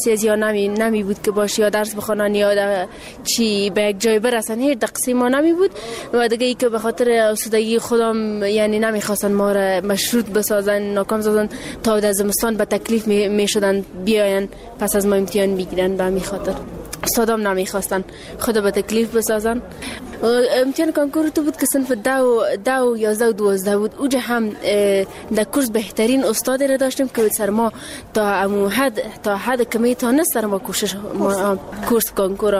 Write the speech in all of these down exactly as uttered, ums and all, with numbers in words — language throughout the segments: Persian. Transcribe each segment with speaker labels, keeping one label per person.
Speaker 1: کسی از یا نمی نمی بود که باشه یا درس بخونن یا چی به یک جای برسن. هیچ دقیقی ما نمی بود و دیگه ای که به خاطر استادگی خودم یعنی نمیخواستن ما را مشروط بسازن، ناکام سازن تا در زمستان به تکلیف می, می شدن بیاین پس از ما امتحان بگیرن. به همین خاطر استادام نمیخواستن خود به تکلیف بسازن. امتحان کنکور تو بود که صنف دو دو یازده و دوازده بود. اوجا هم در کورس بهترین استاد را داشتیم که سر ما تا امو حد تا حد کمی تا نست سر ما کوشش ما کورس کنکور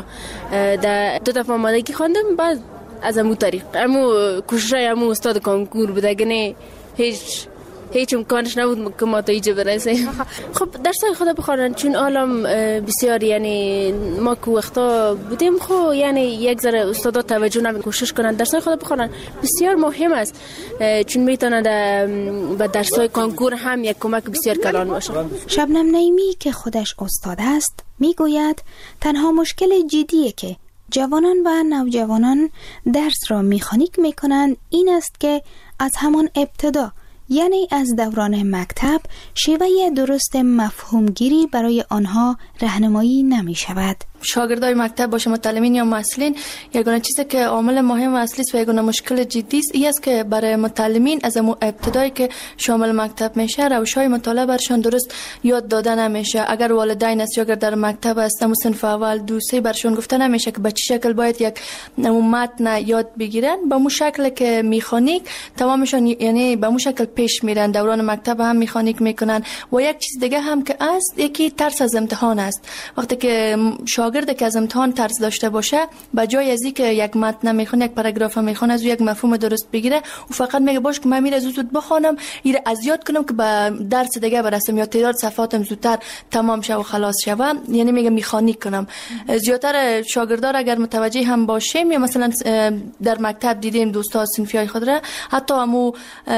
Speaker 1: در دو دفعه آمادگی خواندم. بعد از امو طریق امو کوشش امو استاد کنکور بود، اگه نه هیچ هیچ امکانش نبود که ما تا اینجا برسیم. خب درسای خود بخوانن چون عالم بسیار یعنی ما که وقتا بودیم خب یعنی یک ذره استادا توجه نمی کوشش کنن درسای خود بخوانن بسیار مهم است، چون میتونه به درسای کنکور هم یک کمک بسیار کلان باشه.
Speaker 2: شبنم نعیمی که خودش استاد است میگوید تنها مشکل جدیه که جوانان و نوجوانان درس را مکانیک میکنند این است که از همان ابتدا یعنی از دوران مکتب شیوه درست مفهومگیری برای آنها راهنمایی نمی شود.
Speaker 3: شاگردای مکتب باشه متعلمین یا محصلین یگانه چیزی که عامل مهم و اصلی است و یگانه مشکل جدی است این است که برای متعلمین از ابتدایی که شامل مکتب میشه روش‌های مطالعه برشان درست یاد داده نمیشه. اگر والدین است یا اگر در مکتب هستن صنف اول دو سه برشان گفته نمیشه که به چه شکل باید یک متن یاد بگیرن، به مو شکل که میخانیک تمامشان یعنی به مو شکل پیش میرن. دوران مکتب هم میخانیک میکنن. و یک چیز دیگه هم که است یکی ترس از امتحان است. وقتی که شاگرد که از امتحان ترس داشته باشه به جای از اینکه یک متن میخونه یک پاراگراف میخونه از یک مفهوم درست بگیره و فقط میگه باش که من میره زود بخونم ایره از یاد کنم که به درس دیگه برسم یا تعداد صفحاتم زودتر تمام شه و خلاص شه، یعنی میگه میخانیک کنم. زیاتر شاگردار اگر متوجه هم باشیم یا مثلا در مکتب دیدیم دوستا صنفیای خود را حتی همو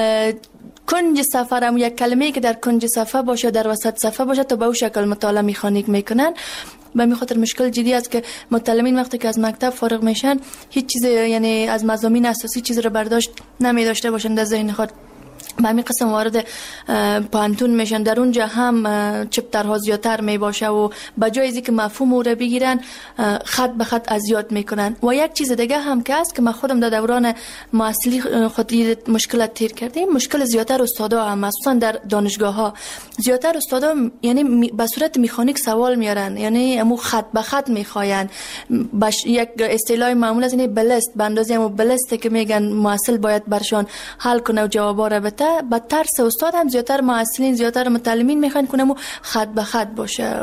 Speaker 3: کنج صفحه هم یک کلمه‌ای که در کنج صفحه باشه در وسط صفحه باشه تا به اون شکل مطالعه میخانیک میکنن. به می خاطر مشکل جدی است که متعلمین وقتی که از مکتب فارغ میشن هیچ چیز یعنی از مضامین اساسی چیز رو برداشت نمی داشته باشن در ذهن خود. به همین قسم وارد پانتون میشن، در اونجا هم چپترها زیادتر می باشه و به جای اینکه مفهوم رو بگیرن خط به خط از یاد میکنن. و یک چیز دیگه هم که است که من خودم در دوران محصلی خود مشکلات تیر کردیم، مشکل زیادتر استادا هم مخصوصا در دانشگاه ها زیادتر استادا یعنی به صورت مکانیک سوال میارن، یعنی امو خط به خط میخواین. باش یک اصطلاح معمول از این بلست به اندازه امو بلست که میگن محصل باید برشان حل کنه و جوابا رو بده. با ترس استاد هم زیادتر محصلین زیادتر متعلمین میخوان کنم و خط به خط باشه.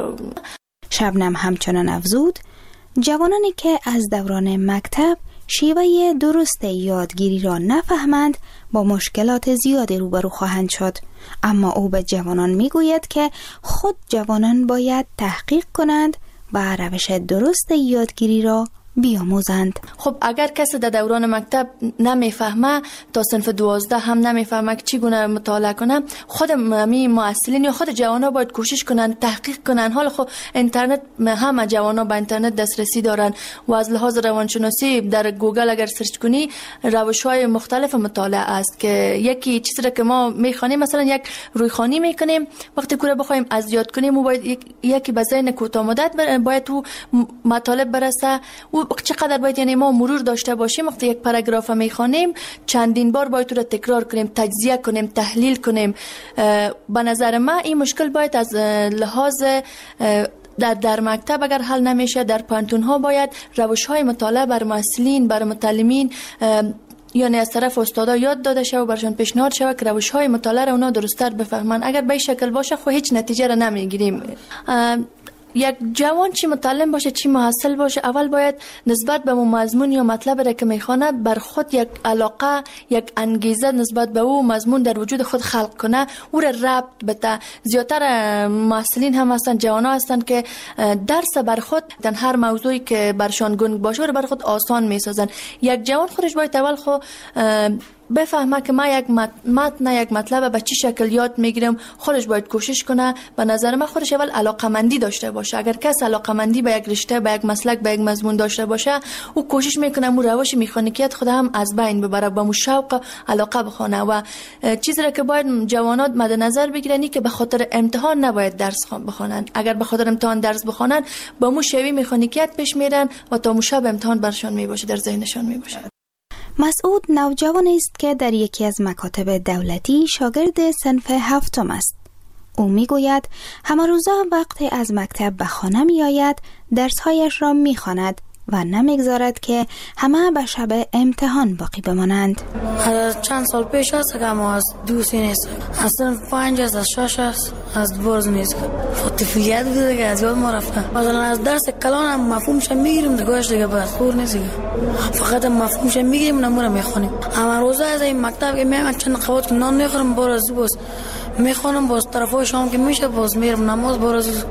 Speaker 2: شبنم همچنان افزود جوانانی که از دوران مکتب شیوه درست یادگیری را نفهمند با مشکلات زیادی روبرو خواهند شد، اما او به جوانان میگوید که خود جوانان باید تحقیق کنند و روش درست یادگیری را بیاموزند.
Speaker 3: خب اگر کسی در دوران مکتب نمیفهمه تا صنف دوازده هم نمیفهمه که چگونه مطالعه کنه، خود می محصلین یا خود جوانا باید کوشش کنن تحقیق کنن. حالا خب اینترنت همه جوانا به اینترنت دسترسی دارن و از لحاظ روانشناسی در گوگل اگر سرچ کنی روش‌های مختلف مطالعه است که یکی چیزی را که ما میخوانیم مثلا یک رویخوانی میکنیم وقتی کوره بخوایم از یاد کنیم و باید یکی به ذهن کوتاه مدت باید تو مطالب برسه و چقدر باید یعنی ما مرور داشته باشیم. وقتی یک پاراگراف میخوانیم چندین بار باید تو را تکرار کنیم، تجزیه کنیم، تحلیل کنیم. به نظر من این مشکل باید از لحاظ در در مکتب اگر حل نمیشه در پانتون ها باید روش های مطالعه بر محصلین بر متعلمین یعنی از طرف استادا یاد داده شود و برشان پیشنهاد شود که روش های مطالعه را اونا درست‌تر بفهمن. اگر به این شکل باشه خب هیچ نتیجه را نمیگیریم. یک جوان چی متعلم باشه چی محصل باشه اول باید نسبت به مضمون یا مطلب را که میخونه بر خود یک علاقه یک انگیزه نسبت به او مضمون در وجود خود خلق کنه، او را ربط بده. زیادتر محصلین هم هستن جوانا هستن که درس بر خود در هر موضوعی که برشان گنگ باشه رو بر خود آسان میسازن. یک جوان خودش باید اول خود بفهمه که ما یک متن یک مطلب به چه شکل یاد میگیرم، خودش باید کوشش کنه. به نظر من خودش اول علاقمندی داشته باشه. اگر کس علاقمندی به یک رشته، به یک مسلک، به یک مضمون داشته باشه، او کوشش میکنه مو روش مکانیکیت خود هم از بین ببره، با مو شوق علاقه بخونه. و چیزی را که باید جوانات مد نظر بگیرن که به خاطر امتحان نباید درس بخونن. اگر به خاطر امتحان درس بخونن با مو شوی مکانیکیت پیش میرن و تا مو شب امتحان برشان میباشه، در ذهنشان میباشه.
Speaker 2: مسعود نوجوانی است که در یکی از مکاتب دولتی شاگرد صنف هفتم است. او میگوید همه روزا وقتی از مکتب به خانه می آید درسهایش را می خواند و نمیگذارد که همه به شب امتحان باقی بمانند.
Speaker 4: از چند سال پیش است که ما از دوستی نیست، از صنف پنج است، از شش است، از دبارز نیست. طفولیت بوده که از یاد ما رفته. مثلا از درس کلان هم مفهومش میگیریم دیگهش دیگه بس خور نیست، فقط مفهومش میگیریم نمونه میخونیم. اما روزا از این مکتب که میام چند قوت که نان میخورم بار از باز میخونم، باز طرفای شام که میشه باز میرم نماز، بار از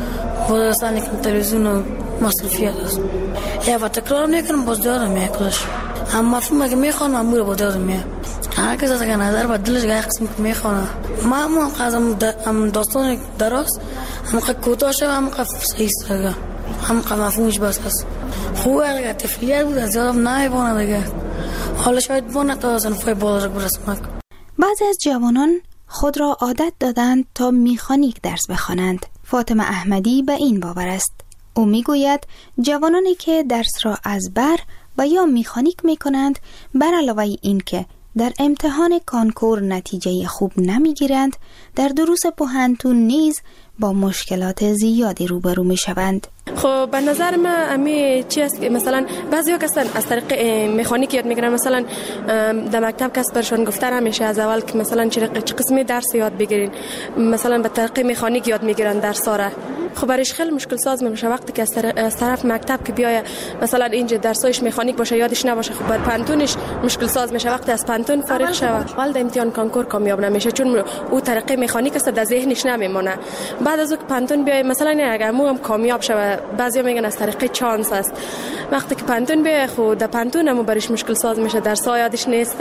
Speaker 4: باز سانی که تلویزیون و مصرفیات است. یا و تکرار میکنم باز دارم میکلش. اما مفهوم که میخوانم امور با دارم میه. هر کس از که نظر با دلش گاه قسم که میخوانم. ما هم قازم ام داستان دراست، هم که کوتاه شد، هم که صحیح سرگه، هم که مفهومش بس است. خوبه دیگه تفریح بود، زیاد نمیبونه دیگه. حالا شاید بونه تا صنفای بالا برسم.
Speaker 2: بعضی از جوانان خود را عادت دادند تا میخانیک درس بخوانند. فاطمه احمدی به این باور است. او میگوید جوانانی که درس را از بر و یا میخانیک میکنند، بر علاوه این که در امتحان کانکور نتیجه خوب نمیگیرند، در دروس پوهنتون نیز با مشکلات زیادی روبرو میشوند.
Speaker 1: خب به نظر من امی چی است که مثلا بعضیا کسان از طریق مکانیک یاد میگیرن، مثلا در مکتب کس برشون گفتن همیشه از اول که مثلا چه قسمی درس یاد بگیرین، مثلا به طریق مکانیک یاد میگیرن درس‌ها را. خب برایش خیلی مشکل ساز میشه وقتی که از طرف مکتب که بیای مثلا اینجا درسایش مکانیک باشه یادش نباشه، خب بر پانتونش مشکل ساز میشه وقتی از پانتون فارغ شوه. اول در امتحان کانکور کامیاب نمیشه چون او طریق مکانیک است در ذهنش نمیمونه. بعد از اون پانتون بیای مثلا اگر مو هم کامیاب شوه، بعضیا میگن از طریق چانس است. وقتی که پانتون بیای خود در پانتون هم برش مشکل ساز میشه، درس‌ها یادش نیست.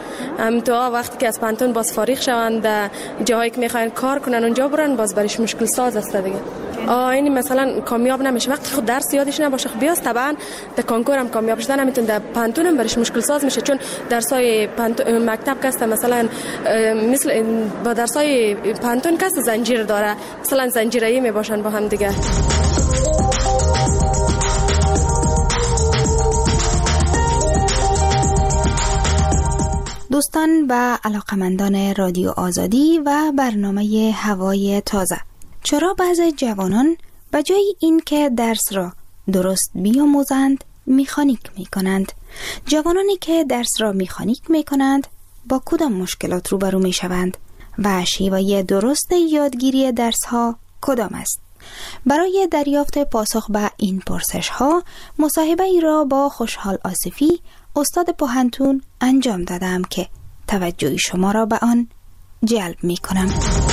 Speaker 1: ام تو وقتی که از پانتون باز فارغ شوند جایی که میخواین کار کنن اونجا برن، باز برش مشکل ساز است دیگه. آه این مثلا کامیاب نمیشه وقتی خود درس یادش نباشه. خب بیاست طبعا در کانکور هم کامیاب شدن نمیتونه، در پانتون هم برش مشکل ساز میشه چون درسای مکتب کسته مثلا مثل با درسای پانتون کسته زنجیر داره، مثلا زنجیره‌ای میباشن با هم دیگه.
Speaker 2: دوستان و علاقمندان رادیو آزادی و برنامه هوای تازه، چرا بعضی جوانان به جای این که درس را درست بیاموزند میخانیک میکنند؟ جوانانی که درس را میخانیک میکنند با کدام مشکلات روبرو میشوند و شیوه درست یادگیری درس ها کدام است؟ برای دریافت پاسخ به این پرسش ها مصاحبه ای را با خوشحال آصفی استاد پوهنتون انجام دادم که توجه شما را به آن جلب می کنم.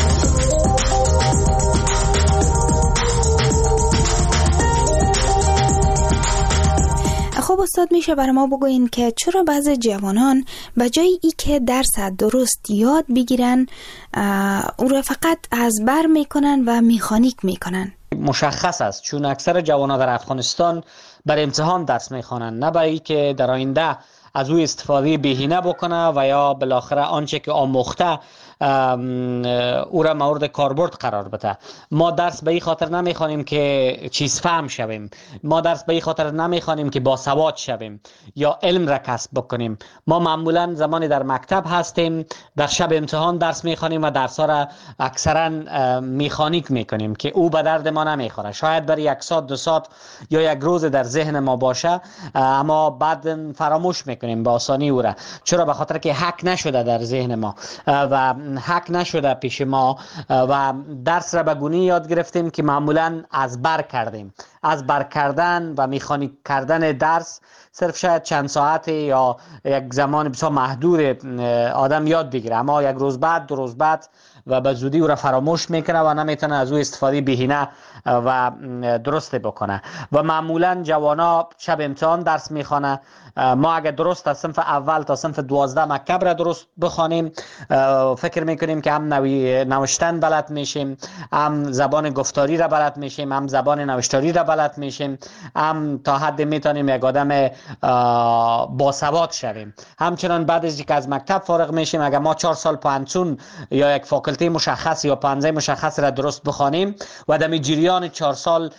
Speaker 2: خب استاد میشه برای ما بگوین که چرا بعضی جوانان به جای ای که درس درست یاد بگیرن او را فقط از بر میکنن و میخانیک میکنن؟
Speaker 5: مشخص است چون اکثر جوانان در افغانستان بر امتحان درس میخوانند، نه برای که در آینده از او استفاده بهینه بکنه و یا بالاخره آنچه که آموخته او را مورد کاربرد قرار بده. ما درس به این خاطر نمیخوانیم که چیز فهم شویم، ما درس به این خاطر نمیخوانیم که باسواد شویم یا علم را کسب بکنیم. ما معمولا زمانی در مکتب هستیم در شب امتحان درس میخوانیم و درس ها را اکثرا میخانیک میکنیم که او به درد ما نمیخوره. شاید برای یک ساعت دو ساعت یا یک روز در ذهن ما باشه اما بعد فراموش میکنیم به آسانی او را. چرا؟ به خاطر که حک نشده در ذهن ما و حک نشده پیش ما و درس را به گونه‌ای یاد گرفتیم که معمولا از بر کردیم. از بر کردن و میخانیک کردن درس صرف شاید چند ساعت یا یک زمان بسیار محدود آدم یاد بگیره، اما یک روز بعد دو روز بعد و به زودی او را فراموش میکنه و نمیتونه از او استفاده بهینه و درست بکنه. و معمولا جوانا شب امتحان درس میخوانه. ما اگر درست از صنف اول تا صنف دوازده مکتب را درست بخوانیم، فکر میکنیم که هم نوی نوشتن بلد میشیم، هم زبان گفتاری را بلد میشیم، هم زبان نوشتاری را بلد میشیم، هم تا حد میتونیم یک آدم باسواد شویم. همچنان بعد از اینکه از مکتب فارغ میشیم، اگر ما چهار سال پانتون یا یک فاکولته مشخص یا پانزه مشخص را درست بخوانیم و در جریان چهار سال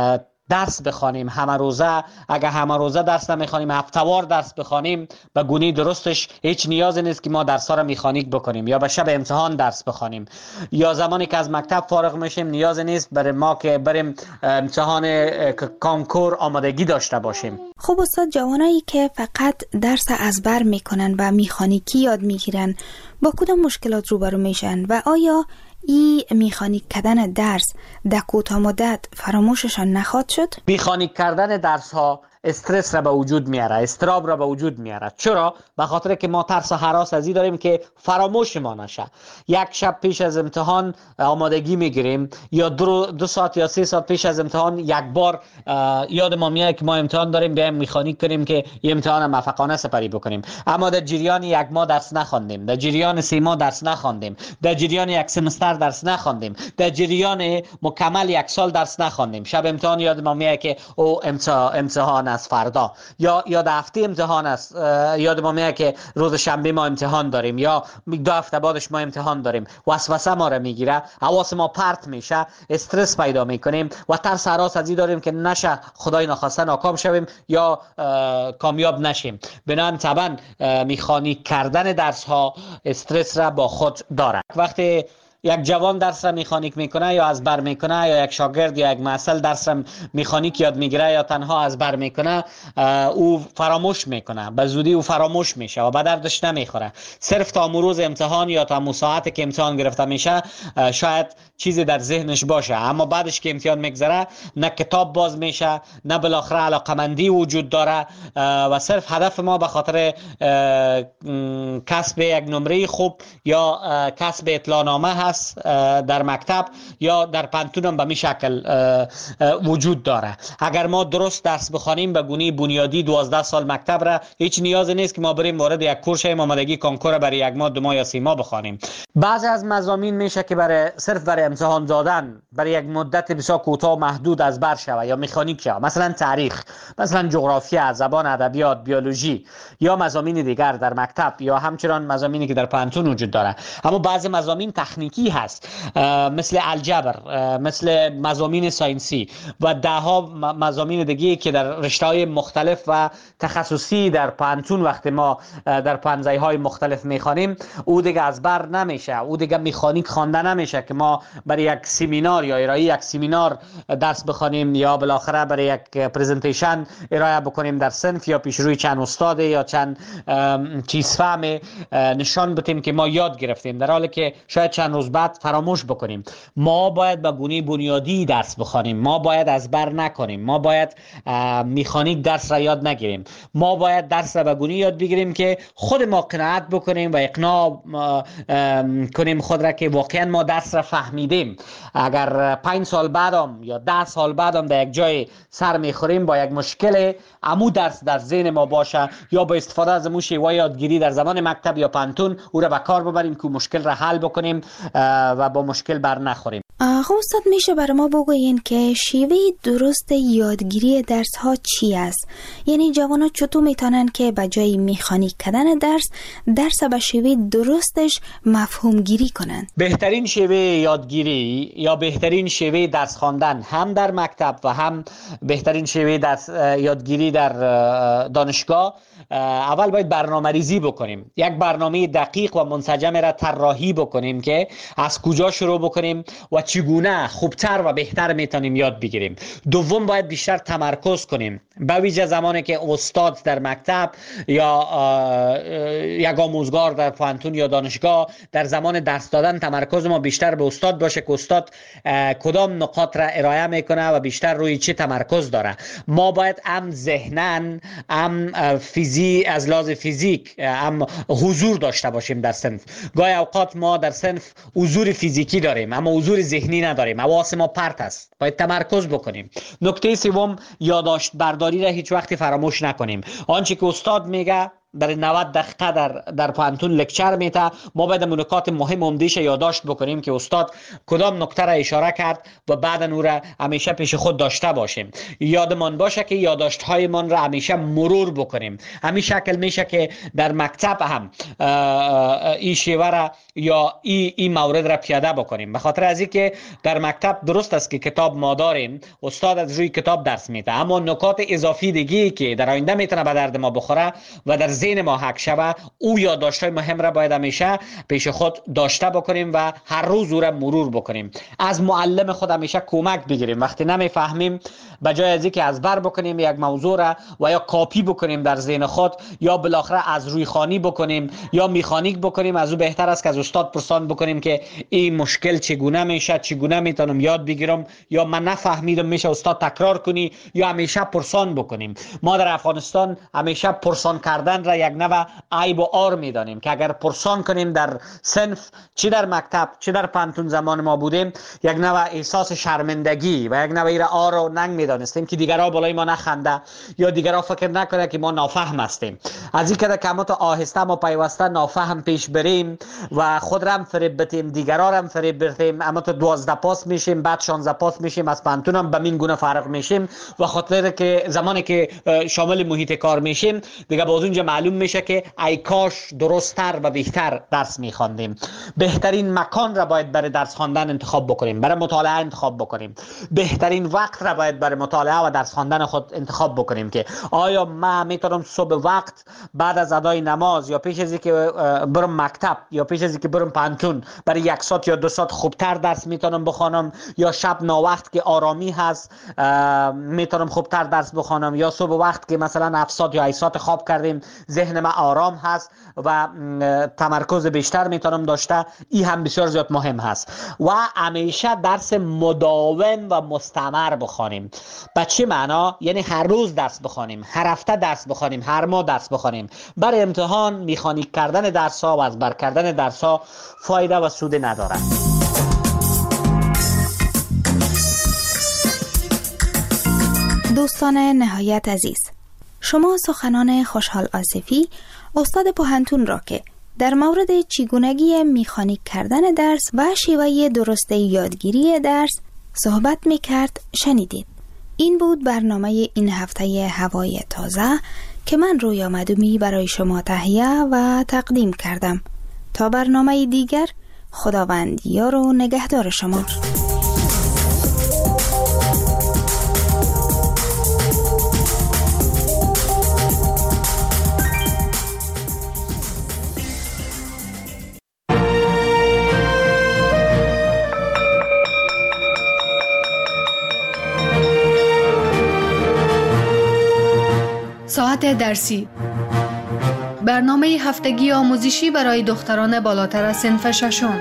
Speaker 5: درس بخوانیم، همه روزه، اگر همه روزه درس نمیخوانیم، هفته‌وار درس بخوانیم، به گونه درستش هیچ نیازی نیست که ما درس‌ها را مکانیک بکنیم یا به شب امتحان درس بخوانیم. یا زمانی که از مکتب فارغ میشیم نیازی نیست برای ما که بریم امتحان کنکور آمادگی داشته باشیم.
Speaker 2: خب استاد، جوانایی که فقط درس ازبر میکنن و مکانیکی یاد میگیرن با کدام مشکلات روبرو میشن و آیا ای میخانیک کردن درس در کوتاه مدت فراموششان نخواهد شد؟
Speaker 5: میخانیک کردن درس ها استرس را به وجود میاره، استراب را به وجود میاره. چرا؟ به خاطر که ما ترس و هراس از این داریم که فراموش ما نشه. یک شب پیش از امتحان آمادگی میگیریم یا دو, دو ساعت یا سه ساعت پیش از امتحان یک بار یاد ما میاد که ما امتحان داریم، بیایم میخانیک کنیم که این امتحان موفقانه سپری بکنیم. اما در جریان یک ماه درس نخواندیم، در جریان سه ماه درس نخواندیم، در جریان یک سمستر درس نخواندیم، در جریان مکمل یک سال درس نخواندیم. شب امتحان یاد ما میاد که او امتحان از فردا یا یا هفته امتحان است، یاد ما میاد که روز شنبه ما امتحان داریم یا دو هفته بعدش ما امتحان داریم. وسوسه ما را میگیره، حواس ما پرت میشه، استرس پیدا میکنیم و ترس هراس از این داریم که نشه خدای نخواسته ناکام شویم یا کامیاب نشیم. بنابراین طبعا مکانیک کردن درس ها استرس را با خود داره. وقتی یک جوان درس را مکانیک میکنه یا از بر میکنه یا یک شاگرد یا یک محصل درس را مکانیک یاد میگیره یا تنها از بر میکنه، او فراموش میکنه، به زودی او فراموش میشه و به دردش نمیخوره. صرف تا روز امتحان یا تا ساعتی که امتحان گرفته میشه شاید چیزی در ذهنش باشه، اما بعدش که امتحان میگذره نه کتاب باز میشه، نه بالاخره علاقمندی وجود داره و صرف هدف ما به خاطر کسب یک نمره خوب یا کسب اطلاعنامه هست در مکتب یا در پانتون هم به می شکل وجود داره. اگر ما درست درس بخوانیم به گونه بنیادی دوازده سال مکتب را، هیچ نیازی نیست که ما بریم وارد یک کورس آمادگی کنکور برای یک ماه، دو ماه یا سه ماه بخوانیم. بعضی از مضامین میشه که برای صرف برای امتحان دادن برای یک مدت بسیار کوتاه و محدود از بر شوه یا مکانیک شوه، مثلا تاریخ، مثلا جغرافیا، زبان، ادبیات، بیولوژی یا مضامین دیگر در مکتب یا همچنان مضامینی که در پانتون وجود داره. اما بعضی مضامین تکنیکی هست، مثل الجبر، مثل مضامین ساینسی و ده ها مضامین دیگه که در رشته‌های مختلف و تخصصی در پانتون وقتی ما در پانزه های مختلف میخوانیم، او دیگه از بر نمیشه، او دیگه مکانیک خوانده نمیشه که ما برای یک سمینار یا ارائه یک سمینار درس بخوانیم یا بالاخره برای یک پرزنتیشن ارائه بکنیم در صنف یا پیش روی چند استاد یا چند چیز فهم نشان بدیم که ما یاد گرفتیم، در حالی که شاید چند روز بعد فراموش بکنیم. ما باید به گونه بنیادی درس بخوانیم، ما باید از بر نکنیم، ما باید مکانیک درس را یاد نگیریم، ما باید درس را به گونه یاد بگیریم که خود ما قناعت بکنیم و اقناع کنیم خود را که واقعا ما درس را فهمیدیم. اگر پنج سال بعدم یا ده سال بعدم در یک جای سر میخوریم با یک مشکل، عمو درس در ذهن ما باشه یا با استفاده از امو شیوه یادگیری در زمان مکتب یا پانتون او را به کار ببریم که مشکل را حل بکنیم و با مشکل بر نخوریم.
Speaker 2: خب استاد، میشه برای ما بگوین که شیوه درست یادگیری درس ها چی است؟ یعنی جوانا چطور میتونن که به جای مکانیک کردن درس درس به شیوه درستش مفهوم گیری کنن؟
Speaker 5: بهترین شیوه یادگیری یا بهترین شیوه درس خواندن هم در مکتب و هم بهترین شیوه درس یادگیری در دانشگاه، اول باید برنامه ریزی بکنیم، یک برنامه دقیق و منسجم را طراحی بکنیم که از کجا شروع بکنیم و چگونه چگونه خوبتر و بهتر میتونیم یاد بگیریم. دوم باید بیشتر تمرکز کنیم، به ویژه زمانی که استاد در مکتب یا یک آموزگار در پانتون یا دانشگاه در زمان درس دادن تمرکز ما بیشتر به استاد باشه که استاد کدام نقاط را ارائه میکنه و بیشتر روی چی تمرکز داره. ما باید هم ذهنن هم فیزی از لحاظ فیزیک هم حضور داشته باشیم در صنف. گاهی اوقات ما در صنف حضور فیزیکی داریم اما حضور ذهنی نداریم، حواس ما پرت است، باید تمرکز بکنیم. نکته سوم، یادداشت برداری را هیچ وقتی فراموش نکنیم. آنچه که استاد میگه برای نود دقیقه در در پانتون لکچر میته، ما باید نکات مهم عمده‌اش یادداشت بکنیم که استاد کدام نکته را اشاره کرد و بعد اون را همیشه پیش خود داشته باشیم. یادمان باشه که یادداشت های من را همیشه مرور بکنیم. همین شکل میشه که در مکتب هم این شیوه را یا این این مورد را پیاده بکنیم. به خاطر از اینکه در مکتب درست است که کتاب ما داریم، استاد از روی کتاب درس میده، اما نکات اضافی دیگه که در آینده میتونه به درد ما بخوره و در ذهن ما حک شوه، او یادداشت‌های مهم را باید همیشه پیش خود داشته بکنیم و هر روز او را مرور بکنیم. از معلم خود همیشه کمک بگیریم. وقتی نمیفهمیم، به جای از اینکه از بر بکنیم یک موضوع را و یا کاپی بکنیم در ذهن خود یا بالاخره از روی خوانی بکنیم یا میخانیک بکنیم، از او بهتر است که از استاد پرسان بکنیم که این مشکل چگونه میشه، چگونه میتونم یاد بگیرم، یا من نفهمیدم میشه استاد تکرار کنی، یا همیشه پرسان بکنیم. ما در افغانستان همیشه پرسان کردن را یک نوع عیب و عار میدانیم که اگر پرسان کنیم در صنف، چی در مکتب چی در پانتون زمان ما بودیم، یک نوع احساس شرمندگی و یک نوع ایره عار و ننگ میدانستیم که دیگرها بالای ما نخنده یا دیگرها فکر نکنه که ما نافهم هستیم. از این که کمات آهسته ما پیوسته نافهم پیش بریم و خود را هم فریب بدیم، دیگرها را هم فریب بدیم، اما تو دوازده پاس میشیم، بعد شانزده پاس میشیم، از پانتون هم به این گونه فرق میشیم و خاطر که زمانی که شامل محیط کار میشیم دیگه باز اونجا معلوم میشه که ای کاش درست‌تر و بهتر درس می‌خواندیم. بهترین مکان را باید برای درس خواندن انتخاب بکنیم، برای مطالعه انتخاب بکنیم. بهترین وقت را باید برای مطالعه و درس خواندن خود انتخاب بکنیم که آیا من میتونم صبح وقت بعد از ادای نماز یا پیش از اینکه برم مکتب یا پیش از اینکه برم پانتون برای یک ساعت یا دو ساعت خوبتر درس میتونم بخوانم، یا شب ناوقت که آرامی هست میتونم خوبتر درس بخوانم، یا صبح وقت که مثلا هفت ساعت یا هشت ساعت خواب کردیم ذهن ما آرام هست و تمرکز بیشتر میتونم داشته. این هم بسیار زیاد مهم هست. و همیشه درس مداوم و مستمر بخوانیم. به چه معنا؟ یعنی هر روز درس بخوانیم، هر هفته درس بخوانیم، هر ماه درس بخوانیم. برای امتحان میخانیک کردن درس ها و از بر کردن درس ها فایده و سود ندارد.
Speaker 2: دوستان نهایت عزیز، شما سخنان خوشحال آصفی استاد پوهنتون را که در مورد چگونگی میخانیک کردن درس و شیوه درست یادگیری درس صحبت میکرد شنیدید. این بود برنامه این هفته هوای تازه که من رویا مدومی برای شما تهیه و تقدیم کردم. تا برنامه دیگر، خداوند یار و نگهدار شما.
Speaker 6: ساعت درسی، برنامه هفتگی آموزشی برای دختران بالاتر از صنف ششم.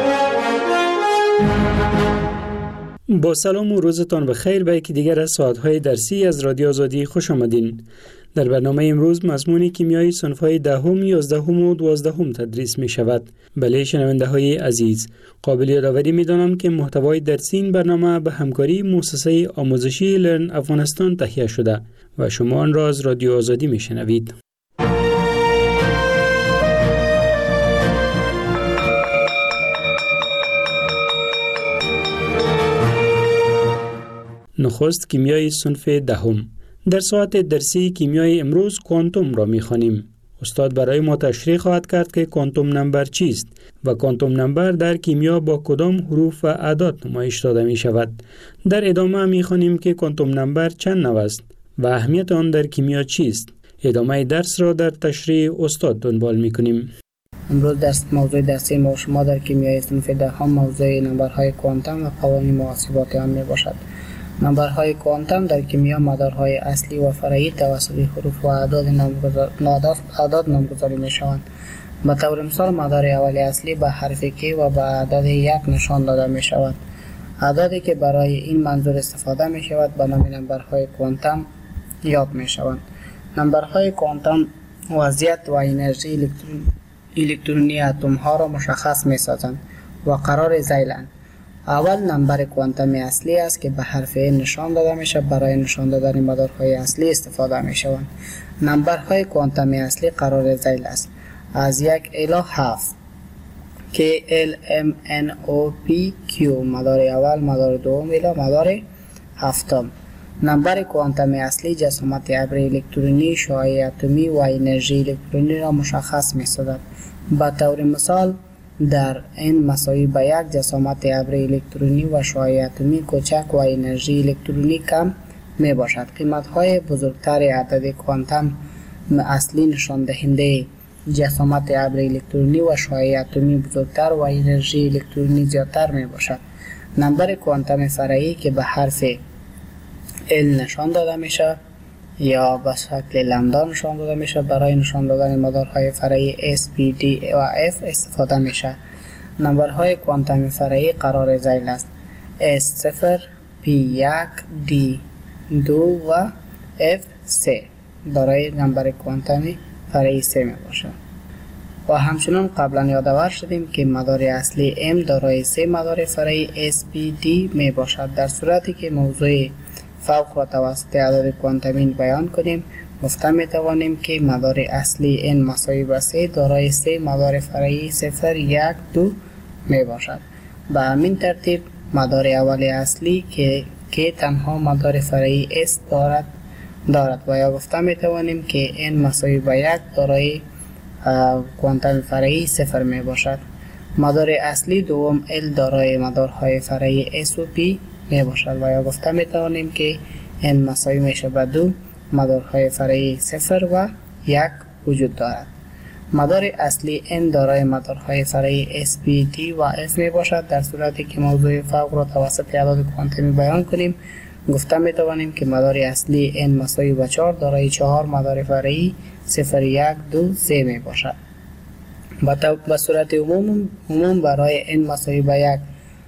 Speaker 7: با سلام و روزتان بخیر به یکی دیگر از ساعت‌های درسی از رادیو آزادی خوش آمدین. در برنامه امروز مضمون کیمیای صنف‌های دهم، یازدهم و دوازدهم تدریس می شود. بله شنونده‌های عزیز، قابل یادآوری می‌دانم که محتوای درسی این برنامه به همکاری مؤسسه آموزشی لرن افغانستان تهیه شده و شما آن را از رادیو آزادی می‌شنوید. نخست کیمیای صنف دهم. در ساعت درسی کیمیای امروز کوانتوم را می‌خوانیم. استاد برای ما تشریح خواهد کرد که کوانتوم نمبر چیست و کوانتوم نمبر در کیمیا با کدام حروف و اعداد نمایش داده می شود. در ادامه می‌خوانیم که کوانتوم نمبر چند نوع است و اهمیت آن در کیمیا چیست. ادامه درس را در تشریح استاد دنبال می‌کنیم.
Speaker 8: امروز درس موضوع درسی ما شما در کیمیای صنف دهم موضوع نمبرهای کوانتوم و قوانین محاسباتی آن می باشد. نمبرهای کوانتوم در کیمیا مدارهای اصلی و فرعی توسط حروف و اعداد اعداد نامگذاری می شوند. به طور مثال مدار اول اصلی به حرف کی و به عدد یک نشان داده می شود. اعدادی که برای این منظور استفاده می شود به نام نمبرهای کوانتوم یاد می شوند. نمبرهای کوانتوم وضعیت و انرژی الکترون الکترونی اتم ها را مشخص می سازند و قرار ذیلند. اول نمبر کوانتومی اصلی است که به حرف نشان داده می شود. برای نشان دادن مدارهای اصلی استفاده می شوند. نمبرهای کوانتومی اصلی قرار ذیل است از یک الی هفت که L M N O P Q مدار اول، مدار دوم الی مدار هفتم. نمبر کوانتومی اصلی جسامت ابر الکترونی، شعاع اتمی و انرژی الکترونی را مشخص می سازد. به طور مثال در n مساوی به یک جسامت ابر الکترونی و شعاع اتمی کوچک و انرژی الکترونی کم می باشد. قیمت های بزرگتر عدد کوانتوم اصلی نشان دهنده جسامت ابر الکترونی و شعاع اتمی بزرگتر و انرژی الکترونی زیادتر می باشد. نمبر کوانتوم فرعی که به حرف L نشان داده می شود یا به شکل لمدا نشان داده می شود برای نشان دادن مدارهای فرعی S, P, D و F استفاده می شود. نمبرهای کوانتوم فرعی قرار ذیل است S صفر، P یک، D دو و F سه برای نمبر کوانتومی فرعی سه می باشد. و همچنان قبلا یادآور شدیم که مدار اصلی M دارای سه مدار فرعی S, P, D می باشد. در صورتی که موضوع فوق را توسط عدد کوانتومی بیان کنیم گفته می توانیم که مدار اصلی n مساوی به سه دارای سه مدار فرعی صفر، یک، دو می باشد. به همین ترتیب مدار اول اصلی که که تنها مدار فرعی s دارد دارد و یا گفته می توانیم که n مساوی به یک دارای کوانتوم فرعی صفر می باشد. مدار اصلی دوم L دارای مدارهای فرعی s و p می باشد و یا گفته می توانیم که n مساوی میشه به دو مدارهای فرعی صفر و یک وجود دارد. مدار اصلی n دارای مدارهای فرعی S, P, D و F می باشد. در صورتی که موضوع فوق را توسط اعداد کوانتومی بیان کنیم گفته می توانیم که مدار اصلی n مساوی به چهار دارای چهار مدار فرعی صفر، یک، دو، سه می باشد. به صورت عموم عموم برای n مساوی به یک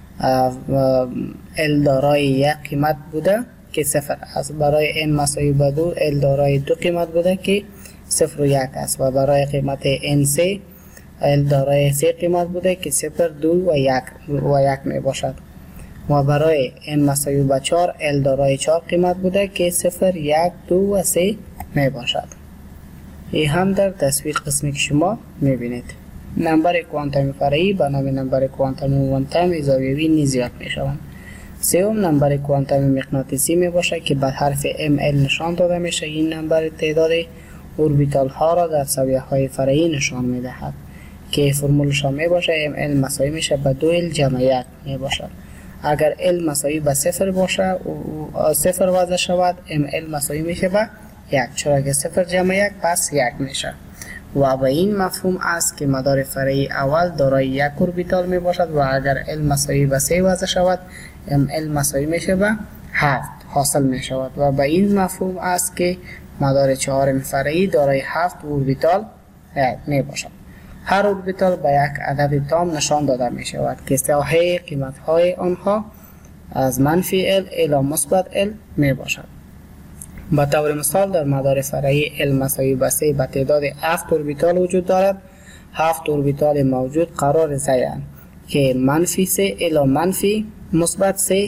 Speaker 8: L دارای یک قیمت بوده که صفر است. برای n مساوی به دو L دارای دو قیمت بوده که صفر و یک است و برای قیمت n سه L دارای سه قیمت بوده که صفر، دو و یک و یک می باشد و برای n مساوی به چهار L دارای چهار قیمت بوده که صفر، یک، دو و سه می باشد. این هم در تصویر قسمی که شما می بینید. نمبر کوانتوم فرعی به نام نمبر کوانتوم موانتوم زاویه‌ای نیز یاد می شوند. سوم نمبر کوانتوم مغناطیسی می باشد که به حرف ام ال نشان داده می شود. این نمبر تعداد اوربیتال ها را در زاویه های فرعی نشان می دهد که فرمولش می باشد ام ال مساوی می شود به دو ال جمع یک می باشد. اگر ال مساوی به صفر باشد و صفر وضع شود ام ال مساوی می شود به یک، چرا که صفر جمع یک پس یک می شود و به این مفهوم است که مدار فرعی اول دارای یک اوربیتال می باشد و اگر ال مساوی به سه وضع شود ام ال مساوی می شود به هفت حاصل می شود و به این مفهوم است که مدار چهارم فرعی دارای هفت اوربیتال می باشد. هر اوربیتال به یک عدد تام نشان داده می شود که ساحه قیمت های آنها از منفی ال الی مثبت ال می باشد. به طور مثال در مدار فرعی L مساوی به سه به تعداد هفت اوربیتال وجود دارد. هفت اوربیتال موجود قرار ذیلند که منفی سه الی منفی مثبت سه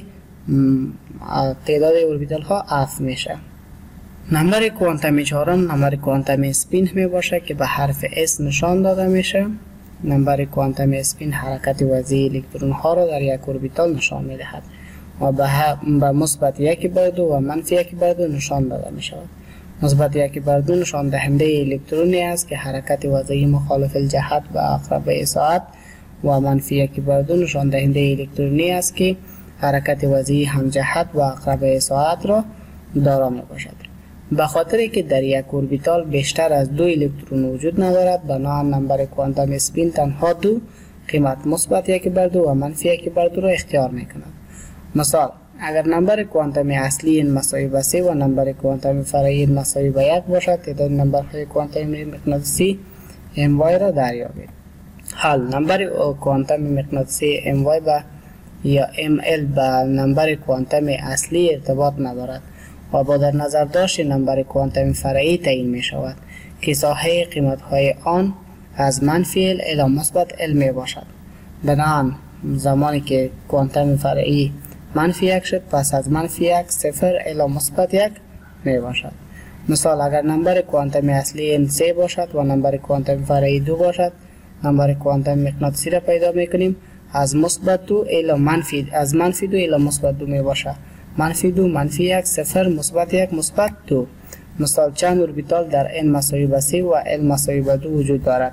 Speaker 8: تعداد اوربیتال ها هفت میشه. نمبر کوانتومی چهارم نمبر کوانتومی اسپین می باشه که به حرف S نشان داده میشه. نمبر کوانتومی اسپین حرکت وضعی الکترون ها را در یک اوربیتال نشان می دهد و به مثبت یک بر دو و منفی یک بر دو نشان داده می شود. مثبت یک بر دو نشان دهنده الکترونی است که حرکت وضعی مخالف الجهت و اقرب ساعت و منفی یک بر دو نشان دهنده الکترونی است که حرکت وضعی هم جهت و اقرب ساعت را دارا می باشد. به خاطر که در یک اوربیتال بیشتر از دو الکترون وجود ندارد، بنابراین نمبر کوانتوم اسپین تنها دو قیمت مثبت یک بر دو و منفی یک بر دو را اختیار میکند. مثال، اگر نمبر کوانتوم اصلی n مساوی به سه و نمبر کوانتوم فرعی n مساوی به یک باشد، تعداد نمبرهای کوانتوم مغناطیسی ام وای را دریابید. حال نمبر کوانتوم مغناطیسی ام وای با یا ام ال به نمبر کوانتوم اصلی ارتباط ندارد و با در نظر داشت نمبر کوانتوم فرعی تعیین می شود که ساحه قیمت های آن از منفی ال الی مثبت ال می باشد. بنابراین زمانی که کوانتوم فرعی منفی یک شد، پس از منفی یک صفر الی مثبت یک می باشد. مثال، اگر نمبر کوانتوم اصلی n سه باشد و نمبر کوانتوم فرعی دو باشد، نمبر کوانتوم مغناطیسی را پیدا می کنیم از مثبت دو الی منفی از منفی دو الی مثبت دو می باشد. منفی دو منفی یک صفر مثبت یک مثبت دو. مثال، چند اوربیتال در n مساوی به سه و l مساوی به دو وجود دارد.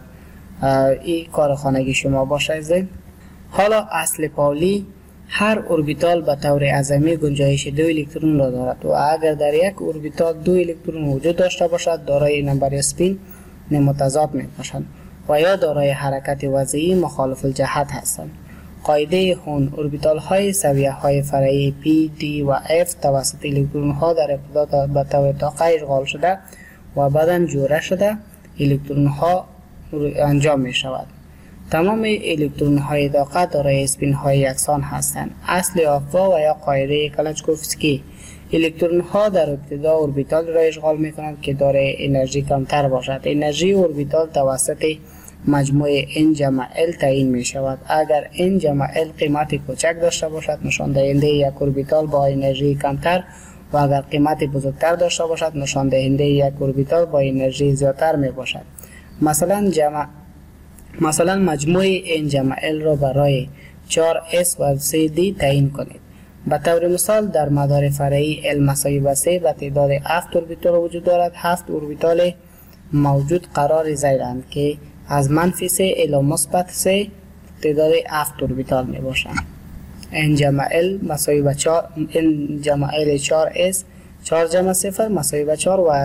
Speaker 8: این کار خانگی شما باشه. حالا اصل پاولی، هر اوربیتال به طور اعظمی گنجایش دو الکترون را دارد و اگر در یک اوربیتال دو الکترون وجود داشته باشد، دارای نمبر اسپین متضاد می باشند و یا دارای حرکت وضعی مخالف الجهت هستند. قاعده هون، اوربیتال های سویه های فرعی P, D و F توسط الکترون ها در ابتدا به طور طاقه اشغال شده و بعداً جوره شده الکترون ها انجام می شود. تمام الکترون های طاقه دارای اسپین های یکسان هستند. اصل آفوا و یا قاعده کلاشکوفسکی، الکترون ها در ابتدا اوربیتال را اشغال می کنند که دارای انرژی کمتر باشد. انرژی اوربیتال توسط مجموع n جمع l تعیین می شود. اگر n جمع l قیمت کوچک داشته باشد، نشان دهنده یک اوربیتال با انرژی کمتر و اگر قیمت بزرگتر داشته باشد، نشان دهنده یک اوربیتال با انرژی زیادتر می باشد. مثلا جمع مثلا مجموع n جمع l را برای چهار اس و سه دی تعیین کنید. به طور مثال، در مدار فرعی l مساوی به سه به تعداد هفت اوربیتال وجود دارد. هفت اوربیتال موجود قرار زیرند که از منفی سه الی مثبت سه تعداد هفت اوربیتال می باشند. n جمع l مساوی به چهار n جمع l چهار اس چهار جمع صفر مساوی به چهار و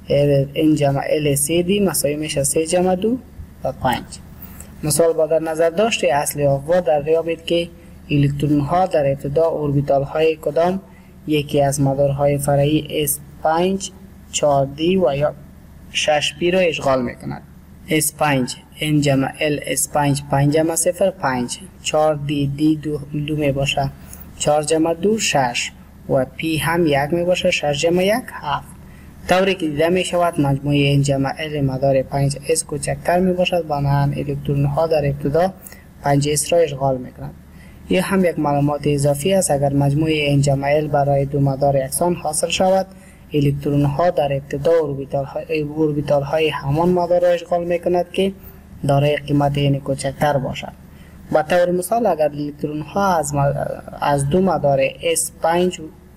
Speaker 8: n جمع l سه دی مساوی میشه سه جمع دو و پنج. مثال، با در نظر داشت اصل آفوا دریابید که الکترون ها در ابتدا اوربیتال های کدام یکی از مدارهای فرعی اس پنج، چهار دی و یا شش پی را اشغال می کند. اس پنج n جمع l اس پنج پنج جمع صفر پنج، چهار دی دی دو, دو می باشه، چهار جمع دو شش و پی هم یک می باشه، شش جمع یک هفت. طوری که دیده می شود مجموع n جمع l مدار پنج اس کوچکتر می باشد، بنابراین الکترون ها در ابتدا پنج اس را اشغال می کنند. این هم یک معلومات اضافی است. اگر مجموع n جمع l برای دو مدار یکسان حاصل شود، الکترون ها در ابتدا اوربیتال های, اوربیتال های همان مدار را اشغال می کند که دارای قیمت n کوچکتر باشد. به طور مثال، اگر الکترون ها از, از دو مدار اس پنج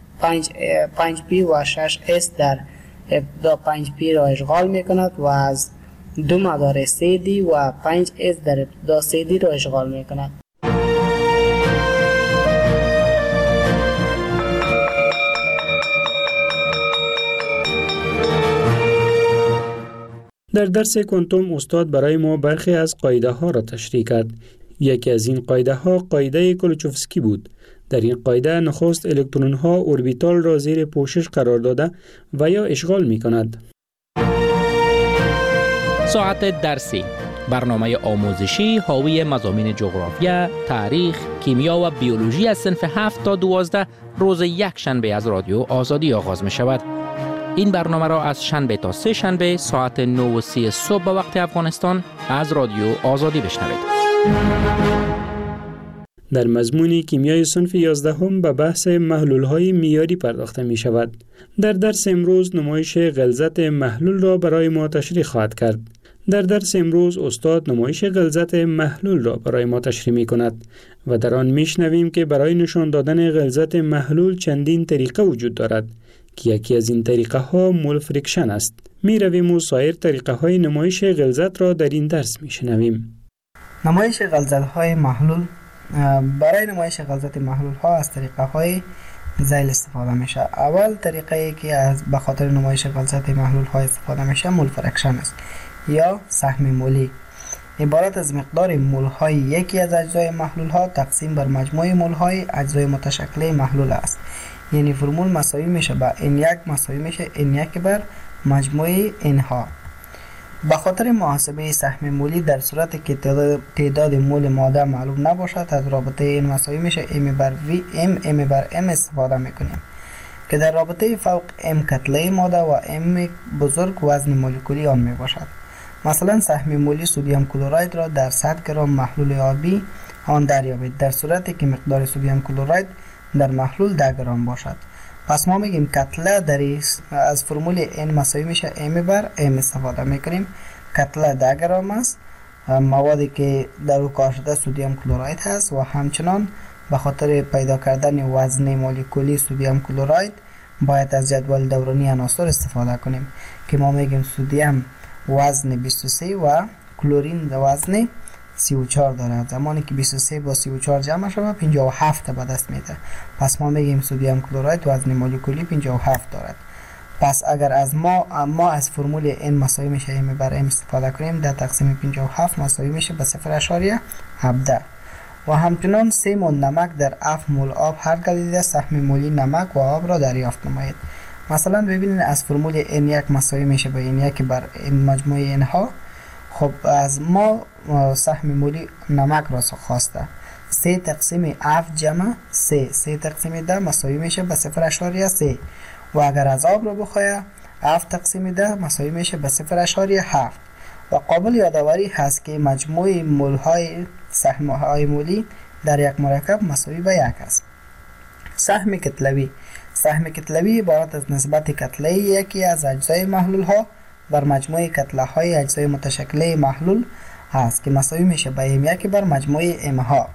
Speaker 8: پنج پی و شش اس در ابتدا پنج پی را اشغال می کند و از دو مدار سه دی و پنج اس در ابتدا سه دی را اشغال می کند.
Speaker 7: در درس کوانتوم استاد برای ما برخی از قاعده ها را تشریح کرد. یکی از این قاعده ها قاعده کلوچوفسکی بود. در این قاعده نخست الکترون ها اوربیتال را زیر پوشش قرار داده و یا اشغال می کند.
Speaker 9: ساعت درسی، برنامه آموزشی حاوی مضامین جغرافیا، تاریخ، کیمیا و بیولوژی از صنف هفت تا دوازده روز یک شنبه از رادیو آزادی آغاز می شود. این برنامه را از شنبه تا سه شنبه ساعت نه و سی صبح به وقت افغانستان از رادیو آزادی بشنوید.
Speaker 7: در مضمون کیمیای صنف یازدهم به بحث محلول‌های معیاری پرداخته می شود. در درس امروز نمایش غلظت محلول را برای ما تشریح خواهد کرد. در درس امروز استاد نمایش غلظت محلول را برای ما تشریح می کند و در آن می شنویم که برای نشان دادن غلظت محلول چندین طریقه وجود دارد که یکی از این طریقه ها مول فریکشن است. می رویم و سایر طریقه های نمایش غلظت را در این درس می شنویم.
Speaker 8: نمایش غلظت های محلول. برای نمایش غلظت محلول ها از طریقه های زیل استفاده میشه. اول طریقه ای که از به خاطر نمایش غلظت محلول های استفاده میشه مول فرکشن است یا سهم مولی. عبارت از مقدار مول های یکی از اجزای محلول ها تقسیم بر مجموع مول های اجزای متشکل محلول است. یعنی فرمول مساوی میشه با ان یک مساوی میشه ان یک بر مجموع ان ها. به خاطر محاسبه سهم مولی در صورتی که تعداد, تعداد مول ماده معلوم نباشد از رابطه این مساوی میشه ام بر وی ام ام بر ام استفاده میکنیم که در رابطه فوق ام کتله ماده و ام بزرگ وزن مولکولی آن میباشد. مثلا سهم مولی سدیم کلراید را در صد گرم محلول آبی آن دریابید در صورتی که مقدار سدیم کلراید در محلول ده گرم باشد. پس ما میگیم کتله در از فرمول n مساوی میشه m بر m استفاده میکنیم. کتله ده گرم است، موادی که در او کار شده سدیم کلراید هست و همچنان به خاطر پیدا کردن وزن مولکولی سدیم کلراید باید از جدول دورانی عناصر استفاده کنیم که ما میگیم سدیم وزن بیست و سه و کلورین وزن سی و چهار دارد. زمانی که بیست و سه با سی و چهار جمع شود پنجاه و هفت به دست میده. پس ما میگیم سدیم کلراید وزن مولکولی پنجاه و هفت دارد. پس اگر از ما ما از فرمول n مساوی میشه m بر m استفاده کنیم ده تقسیم پنجاه و هفت مساوی میشه به صفر اشاریه هفده. و همچنان سه مول نمک در هفت مول آب هر گلیده سهم مولی نمک و آب را دریافت نمایید. مثلا ببینید از فرمول n یک مساوی میشه به n یک بر n مجموع n ها. خب از ما سهم مولی نمک را خواسته. سه تقسیم هفت جمع سه سه تقسیم ده مساوی میشه به صفر اشاریه سه و اگر از آب را بخواهد هفت تقسیم ده مساوی میشه به صفر اشاریه هفت. و قابل یادآوری هست که مجموع مول های سهم های مولی در یک مرکب مساوی به یک است. سهم کتلوی سهم کتلوی عبارت از نسبت کتله یکی از اجزای محلول ها بر مجموع کتله های اجزای متشکل محلول هست که مساوی میشه به ام یک بر مجموع ام ها.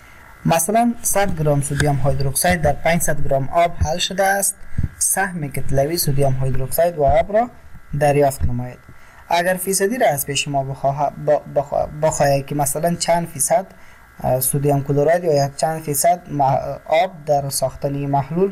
Speaker 8: مثلا صد گرم سدیم هیدروکسید در پانصد گرم آب حل شده است. سهم کتلوی سدیم هیدروکسید و آب را دریافت نمایید. اگر فیصدی را از پیش ما بخواهید که مثلا چند فیصد سدیم کلراید یا یک چند فیصد آب در ساختن محلول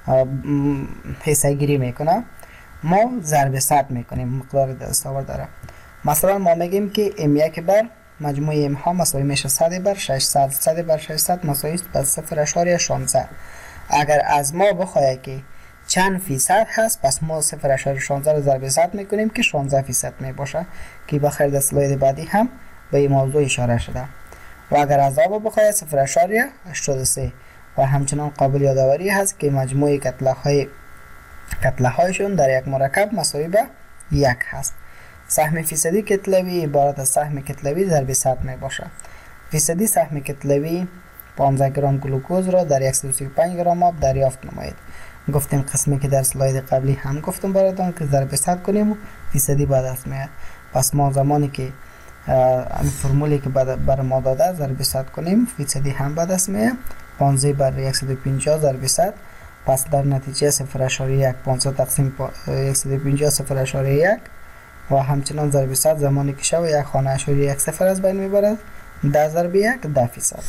Speaker 8: حصه گیری میکنه، ما ضرب صد میکنیم مقدار دستاورد داره. مثلا ما میگیم که ام یک بر مجموع ام ها مساوی میشه صد بر ششصد. صد بر ششصد مساوی است به صفر اشاریه شانزده. اگر از ما بخواهد که چند فیصد هست پس ما صفر اشاریه شانزده رو ضرب صد میکنیم که شانزده فیصد میباشه که بخیر در اسلاید بعدی هم به این موضوع اشاره شده. و اگر از آب بخواهد صفر اشاریه هشتاد و سه. و همچنان قابل یادآوری هست که مجموع کتله های کتله هایشون در یک مرکب مساوی به یک هست. سهم فیصدی کتلوی عبارت از سهم کتلوی ضرب صد می باشه. فیصدی سهم کتلوی پانزده گرم گلوکوز را در صد و سی و پنج گرم آب دریافت نمایید. گفتیم قسمی که در سلاید قبلی هم گفتم براتون که ضرب صد کنیم و فیصدی به دست میاد. پس ما زمانی که این فرمولی که بر ما داده ضرب صد کنیم فیصدی هم به دست میاد. پانزده بر صد و پنجاه ضرب صد، پس در نتیجه صفر اشاریه یک. پانزده تقسیم صد و پنجاه صفر اشاریه یک و همچنان ضرب صد زمانی که شو یک خانه اشاریه یک صفر از بین میبرد. ده ضرب یک ده فیصد.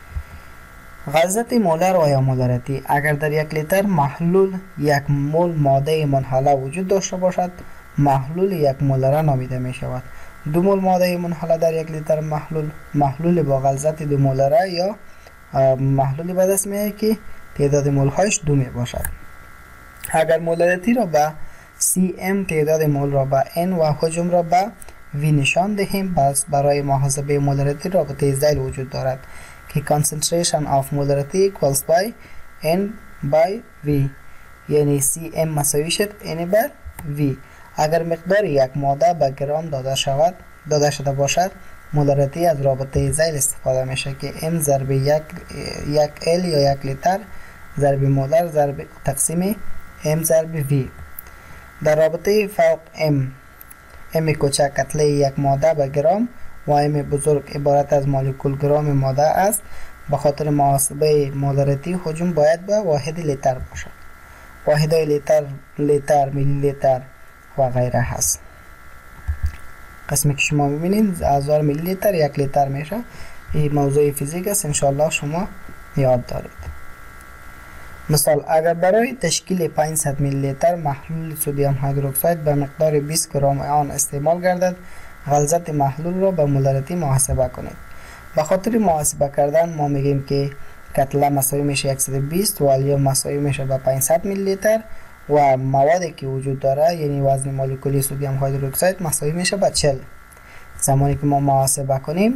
Speaker 8: غلظت مولر و یا مولارتی اگر در یک لیتر محلول یک مول ماده منحله وجود داشته باشد محلول یک مولره نامیده می شود. دو مول ماده منحله در یک لیتر محلول محلول با غلظت دو مولره یا محلولی به دست میاد که تعداد مول هایش دو می باشد. اگر مولارتی را به سی ام تعداد مول را به n و حجم را به v نشان دهیم، پس برای محاسبه مولارتی رابطه ذیل وجود دارد که concentration of molarity equals by n by v، یعنی سی ام مساوی شد n بر v. اگر مقدار یک ماده به گرم داده شود داده شده باشد مولارتی از رابطه ذیل استفاده میشه که m ضرب یک یک l یا یک لیتر ضرب مولر ضرب تقسیم m ضرب v. در رابطه فوق m m کوچک کتله یک ماده به گرم و m بزرگ عبارت از مولکول گرم ماده است. به خاطر محاسبه مولارتی حجم باید به واحد لیتر باشد. واحدهای لیتر لیتر میلی لیتر و غیره هست. قسمی که شما میبینید هزار میلی لیتر یک لیتر میشه. این موضوع فیزیک است، انشالله شما یاد دارید. مثال اگر برای تشکیل پانصد میلی لیتر محلول سدیم هیدروکساید به مقدار بیست گرم آن استعمال گردد، غلظت محلول را به مولارتی محاسبه کنید. به خاطر محاسبه کردن ما میگیم که کتله مساوی میشه صد و بیست و الیوم مساوی میشه به پانصد میلی لیتر و موادی که وجود داره یعنی وزن مولکولی سدیم هیدروکساید مساوی میشه به چهل. زمانی که ما محاسبه کنیم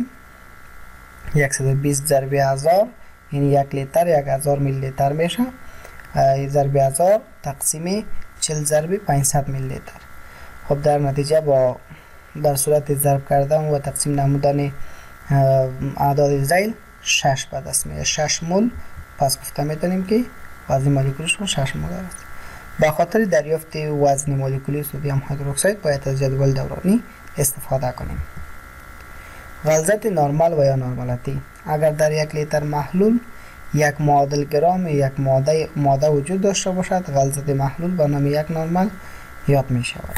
Speaker 8: صد و بیست ضرب هزار یعنی یک لیتر یک هزار میلی لیتر میشه، ضرب هزار تقسیم چهل ضرب پانصد میلی لیتر. خب در نتیجه با در صورت ضرب کردن و تقسیم نمودن اعداد ذیل شش به دست میاد، شش مول. پس گفته میتونیم که وزن مولکولیش شش مول است. به خاطر دریافت وزن مولکولی سدیم هیدروکساید باید از جدول دورانی استفاده کنیم. غلظت نرمال و یا نرمالتی: اگر در یک لیتر محلول یک معادل گرام یک ماده ماده وجود داشته باشد، غلظت محلول به نام یک نرمال یاد می شود.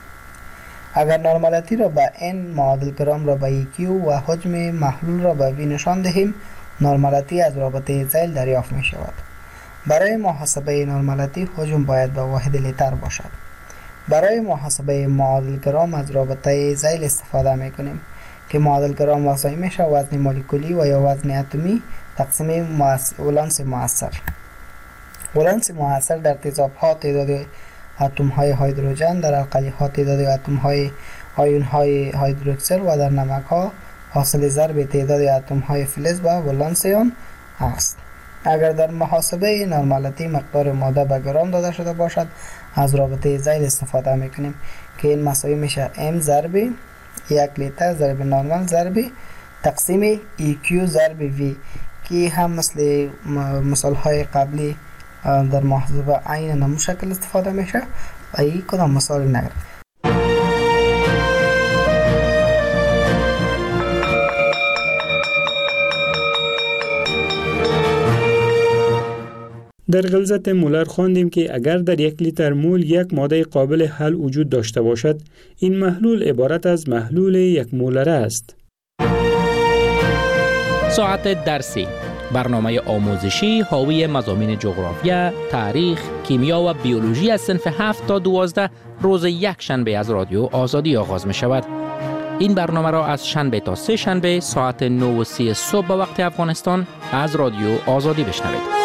Speaker 8: اگر نرمالتی را به n، معادل گرام را به q و حجم محلول را به v نشان دهیم، نرمالتی از رابطه ذیل دریافت می شود. برای محاسبه نرمالتی حجم باید به واحد لیتر باشد. برای محاسبه معادل گرام از رابطه ذیل استفاده می کنیم که معادل گرام مساوی میشه وزن مولکولی و یا وزن اتمی تقسیم ولانس مؤثر. ولانس مؤثر در تیزاب ها تعداد اتم های هیدروژن، در القلی ها تعداد اتم های آیون های هیدروکسل و در نمک ها حاصل ضرب تعداد اتم های فلز و ولانس آن است. اگر در محاسبه نرمالتی مقدار ماده به گرام داده شده باشد، از رابطه ذیل استفاده میکنیم که این مساوی میشه m ضرب یک لیتر ضرب نرمال ضرب تقسیم ایکیو ضرب وی که هم مثل مثال های قبلی در محاسبه عین نمو شکل استفاده میشه و این کدام مثال نگرد.
Speaker 7: در غلظت مولر خواندیم که اگر در یک لیتر مول یک ماده قابل حل وجود داشته باشد، این محلول عبارت از محلول یک مولره است.
Speaker 9: ساعت درسی، برنامه آموزشی حاوی مضامین جغرافیا، تاریخ، کیمیا و بیولوژی از صنف هفت تا دوازده روز یک شنبه از رادیو آزادی آغاز می شود. این برنامه را از شنبه تا سه شنبه ساعت نه و سی صبح به وقت افغانستان از رادیو آزادی بشنوید.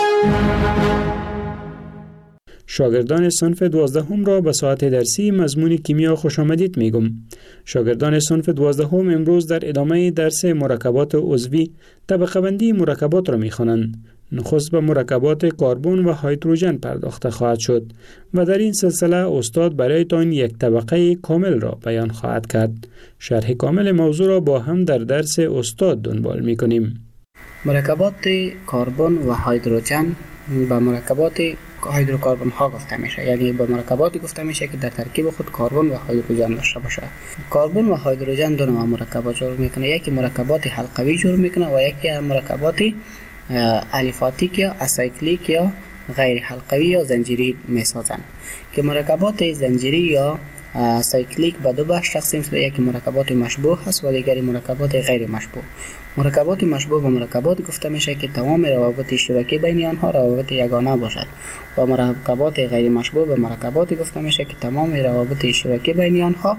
Speaker 7: شاگردان صنف دوازدهم را به ساعت درسی مضمون کیمیا خوش آمدید میگم. شاگردان صنف دوازدهم امروز در ادامه درس مرکبات عضوی طبقه بندی مرکبات را میخوانند. نخست به مرکبات کربن و هیدروژن پرداخته خواهد شد و در این سلسله استاد برایتان یک طبقه کامل را بیان خواهد کرد. شرح کامل موضوع را با هم در درس استاد دنبال میکنیم.
Speaker 8: مرکبات کربن و هیدروژن به مرکبات هیدروکربن ها گفته میشه، یعنی به مرکباتی گفته میشه که در ترکیب خود کربن و هیدروژن داشته باشه. کربن و هیدروژن دو نوع مرکبات جور میکنه، یکی مرکبات حلقوی جور میکنه و یکی مرکبات الیفاتیک یا اسایکلیک یا غیر حلقوی یا زنجیری میسازن که مرکبات زنجیری یا سایکلیک به دو بخش تقسیم شده، یکی مرکبات مشبوه هست و دیگری مرکبات غیر مشبوه. مرکبات مشبوه به مرکبات گفته میشه که تمام روابط اشتراکی بین آنها روابط یگانه باشد و مرکبات غیر مشبوه به مرکبات گفته میشه که تمام روابط اشتراکی بین آنها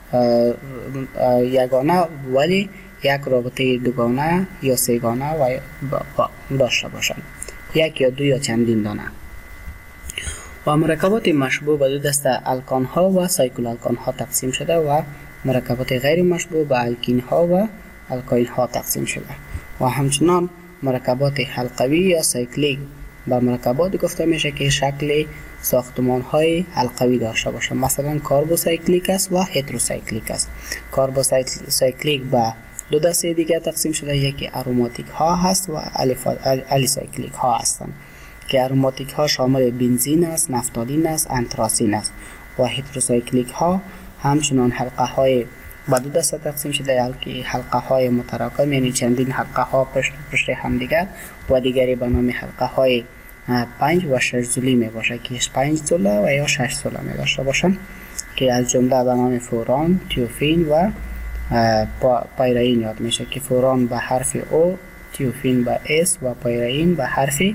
Speaker 8: یگانه ولی یک رابطه دوگانه یا سه‌گانه و داشته باشند، یک یا دو یا چندین دانه. و مرکبات مشبوه به دو دسته الکان ها و سایکل الکان ها تقسیم شده و مرکبات غیر مشبوه به الکین ها و الکاین ها تقسیم شده و همچنان مرکبات حلقوی یا سایکلیک به مرکبات گفته میشه که شکل ساختمان های حلقوی داشته باشه، مثلا کاربوسایکلیک است و هتروسایکلیک است. کاربوسایکلیک به دو دسته دیگه تقسیم شده، یکی اروماتیک ها هست و الیسایکلیک ها هستند که اروماتیک ها شامل بنزین است، نفتالین است، انتراسین است و هتروسایکلیک ها همچنان حلقه های با دو دسته تقسیم شده، که حلقه های متراکم یعنی چندین حلقه ها پشت پشت هم دیگر و دیگری به نام حلقه های پنج و شش زولی می باشه که پنج زوله و یا شش زوله می داشته باشن که از جمله به نام فوران، تیوفین و پایرین یاد میشه که فوران به حرف او، تیوفین به اس و پایرین به حرف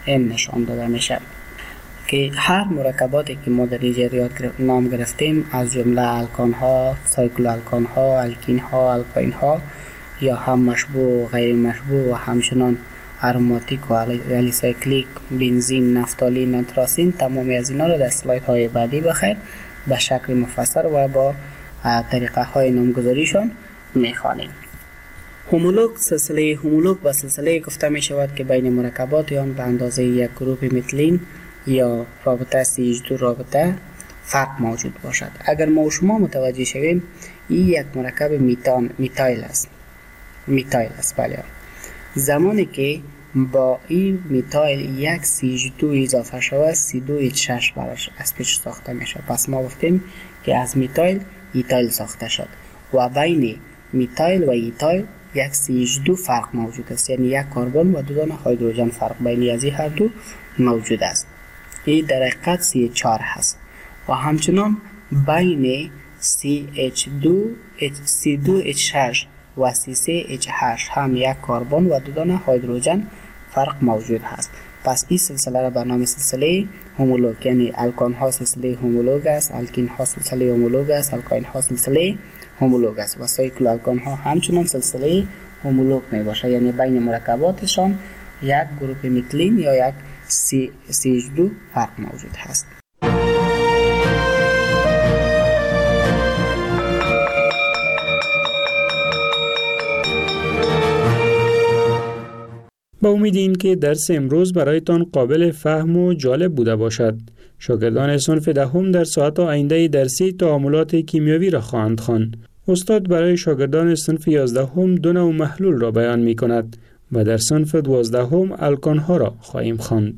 Speaker 8: این نشان داده میشه که هر مرکباتی که ما در اینجا نام گرفتیم از جمله الکان ها، سایکلو الکان ها، الکین ها، الکاین ها یا هم مشبوع و غیر مشبوع و همچنان اروماتیک و الیسایکلیک، بنزین، نفتالین، انتراسین، تمامی از اینا رو در اسلاید های بعدی بخیر به شکل مفصل و با طریقه های نامگذاریشان میخوانیم. هومولوگ، سلسله هومولوگ و سلسله گفته می شود که بین مرکبات آن به اندازه یک گروپ متلین یا رابطه سی اچ دو رابطه فرق موجود باشد. اگر ما و شما متوجه شویم این یک مرکب میتان میتایل است. میتایل است بله. زمانی که با این میتایل یک سی اچ دو اضافه شود سی دو اچ شش براش از پیش ساخته میشه. پس ما گفتیم که از میتایل ایتایل ساخته شد و بین میتایل و ایتایل یک سی اچ دو فرق موجود است، یعنی یک کربن و دو دانه هیدروژن فرق بین از این هر دو موجود است. این در حقیقت سی اچ چهار هست و همچنان بین سی اچ دو سی دو اچ شش و سی سه اچ هشت هم یک کربن و دو دانه هیدروژن فرق موجود هست. پس این سلسله را به نام سلسله هومولوگ، یعنی الکان ها سلسله هومولوگ است، الکین ها سلسله هومولوگ است، الکاین ها سلسله هومولوگ است و سایکلو الکان ها همچنان سلسله هومولوگ می باشه، یعنی بین مرکباتشان یک گروپ میتلین یا یک سی اچ دو فرق موجود هست.
Speaker 7: با امید این که درس امروز برایتان قابل فهم و جالب بوده باشد. شاگردان صنف دهم در ساعت آینده درسی تعاملات کیمیاوی را خواهند خواند. استاد برای شاگردان صنف یازدهم دو نوع محلول را بیان می کند و در صنف دوازدهم الکان ها را خواهیم خواند.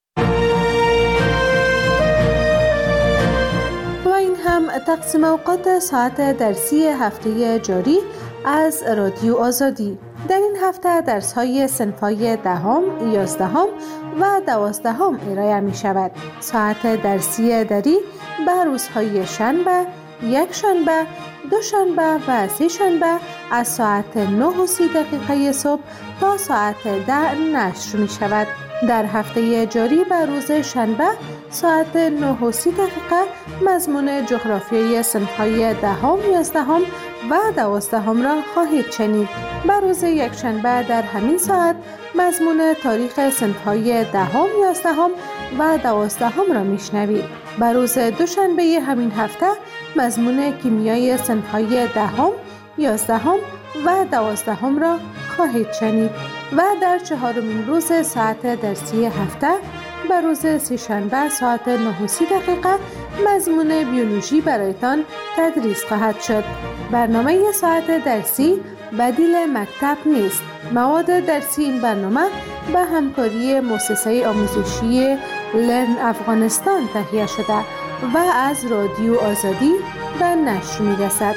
Speaker 6: و این هم تقسیم اوقات ساعت درسی هفته جاری از رادیو آزادی. در این هفته درس های صنف های دهم، یازدهم و دوازدهم ارائه می شود. ساعت درسی دری به روزهای شنبه، یک شنبه، دو شنبه و سه شنبه از ساعت نه و سی دقیقه صبح تا ساعت ده نشر می شود. در هفته جاری به روز شنبه ساعت نه و سی دقیقه مضمون جغرافیای صنف‌های دهم، یازدهم و دوازدهم را خواهید شنید. به روز یکشنبه در همین ساعت مضمون تاریخ صنف‌های دهم، یازدهم و دوازدهم را میشنوید. به روز دوشنبه همین هفته مضمون کیمیای صنف‌های دهم، یازدهم و دوازدهم را خواهید شنید و در چهارمین روز ساعت درسی هفته به روز سه‌شنبه ساعت نه و سی دقیقه مضمون بیولوژی برایتان تدریس خواهد شد. برنامه ساعت درسی بدیل مکتب نیست. مواد درسی این برنامه به همکاری مؤسسه آموزشی لرن افغانستان تهیه شده و از رادیو آزادی به نشر می‌رسد.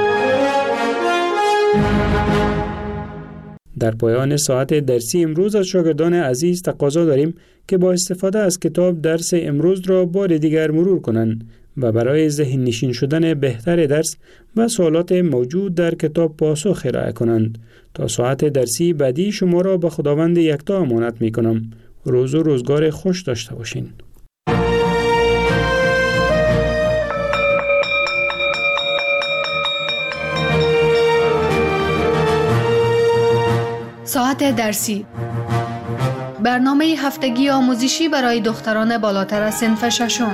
Speaker 7: در پایان ساعت درسی امروز از شاگردان عزیز تقاضا داریم که با استفاده از کتاب درس امروز را بار دیگر مرور کنند و برای ذهن نشین شدن بهتر درس و سوالات موجود در کتاب پاسخ ارائه کنند. تا ساعت درسی بعدی شما را به خداوند یکتا امانت می کنم. روز و روزگار خوش داشته باشین.
Speaker 6: ساعت درسی، برنامه هفتگی آموزشی برای دختران بالاتر از صنف ششم.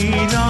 Speaker 10: سینا